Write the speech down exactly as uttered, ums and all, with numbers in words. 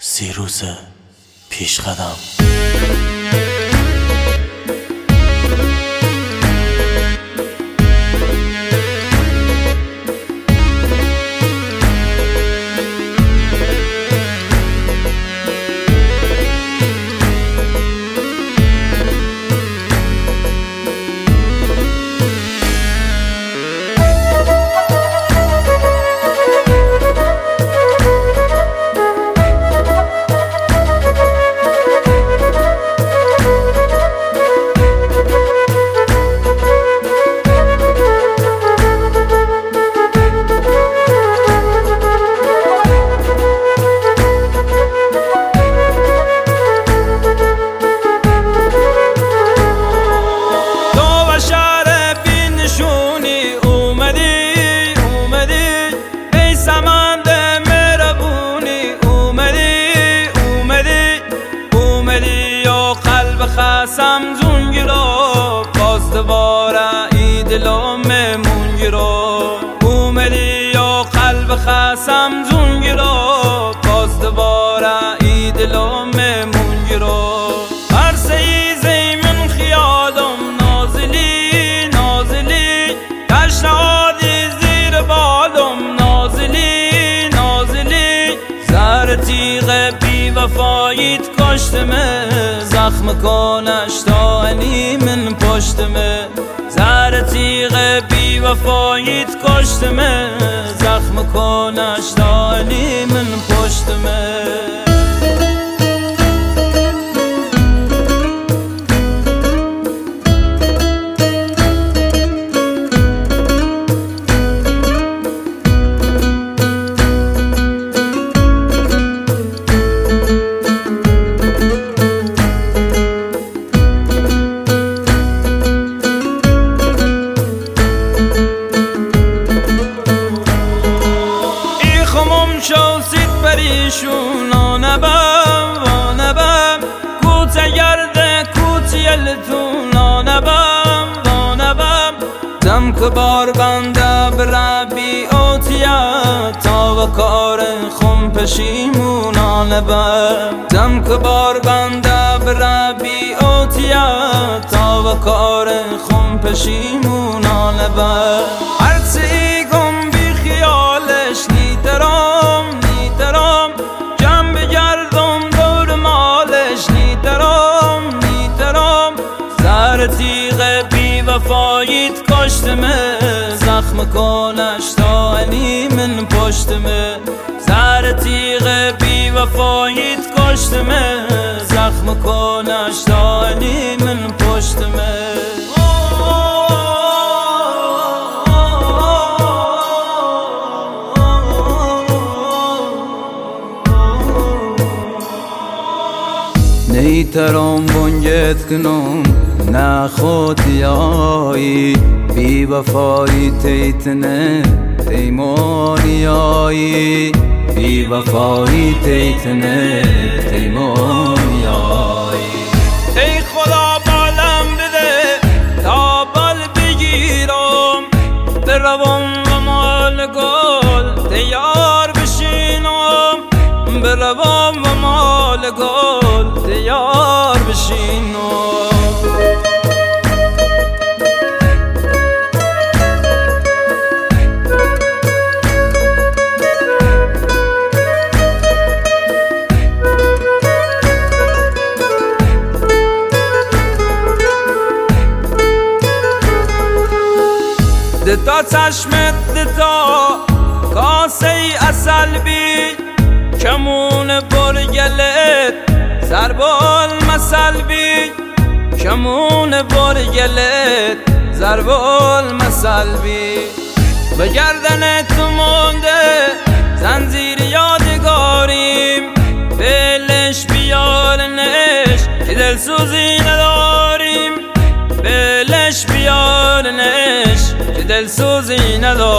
سیروس پیشقدم. خسم زونگیرو باز دوباره ای دلم مونگیرو اومدی یا قلب خسم زونگیرو باز دوباره ای دلم مونگیرو هر سیزی من خیالم نازلی نازلی کشنادی زیر بالم نازلی نازلی زهر تیغ بی وفاییت کشتمه زخم کنش تا انی من پشتمه زهر تیغ بی وفاییت کشتمه زخم کنش تا انی من پشتمه پریشون آنبم آنبم کوچه گرده کوچیلتون آنبم آنبم دم که بار بنده بربی اوتیا تا و کار خم پشیمون آنبم دم که بار بنده بربی اوتیا تا و کار خم پشیمون آنبم هرچی گم بی خیالش نیترم نیترم جمع بگردم دور مالش نیترم نیترم زهر تیغ بی وفاییت کشتمه زخم کنش تا انی من پشتمه زهر تیغ بی وفاییت کشتمه زخم کنش تا انی من پشتمه نیترم بنگت کنم نه خودیایی بی وفایی تیتنه تیمونیایی بی وفایی تیتنه تیمونیایی ای خدا بالم بده تا بال بگیرم بروم و مال گل تیار بشینم بروم و مال گل تیار بشینم دتا چشمت دتا کاسه اصل بی کمون برگلت زربال مسل بی کمون برگلت زربال مسل بی به گردن تو مونده زنجیر یادگاریم بلش بیارنش که دلسوزی نداریم بلش بیارنش که دلسوزی نداریم